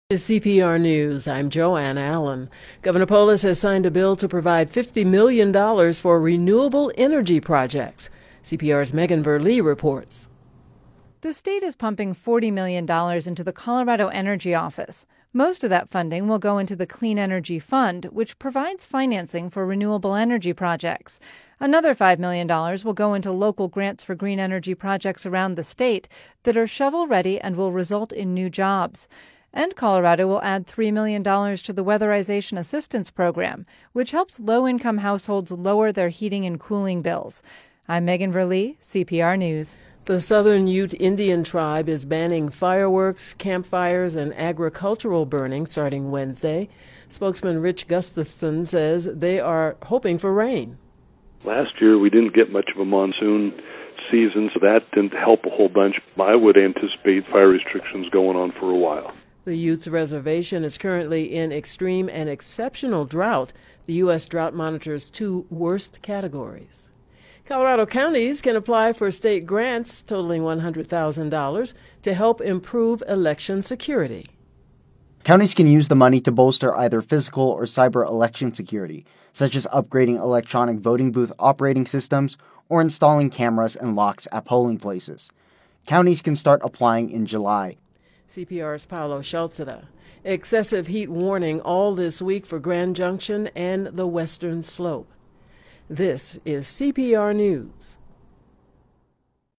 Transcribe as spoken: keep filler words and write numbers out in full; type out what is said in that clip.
Is C P R News. I'm Joanne Allen. Governor Polis has signed a bill to provide fifty million dollars for renewable energy projects. C P R's Megan Verlee reports. The state is pumping forty million dollars into the Colorado Energy Office. Most of that funding will go into the Clean Energy Fund, which provides financing for renewable energy projects. Another five million dollars will go into local grants for green energy projects around the state that are shovel-ready and will result in new jobs. And Colorado will add three million dollars to the Weatherization Assistance Program, which helps low-income households lower their heating and cooling bills. I'm Megan Verlee, C P R News. The Southern Ute Indian tribe is banning fireworks, campfires, and agricultural burning starting Wednesday. Spokesman Rich Gustafson says they are hoping for rain. Last year we didn't get much of a monsoon season, so that didn't help a whole bunch. I would anticipate fire restrictions going on for a while. The Utes Reservation is currently in extreme and exceptional drought. The U S Drought monitors two worst categories. Colorado counties can apply for state grants totaling one hundred thousand dollars to help improve election security. Counties can use the money to bolster either physical or cyber election security, such as upgrading electronic voting booth operating systems or installing cameras and locks at polling places. Counties can start applying in July. C P R's Paolo Schalzeda. Excessive heat warning all this week for Grand Junction and the Western Slope. This is C P R News.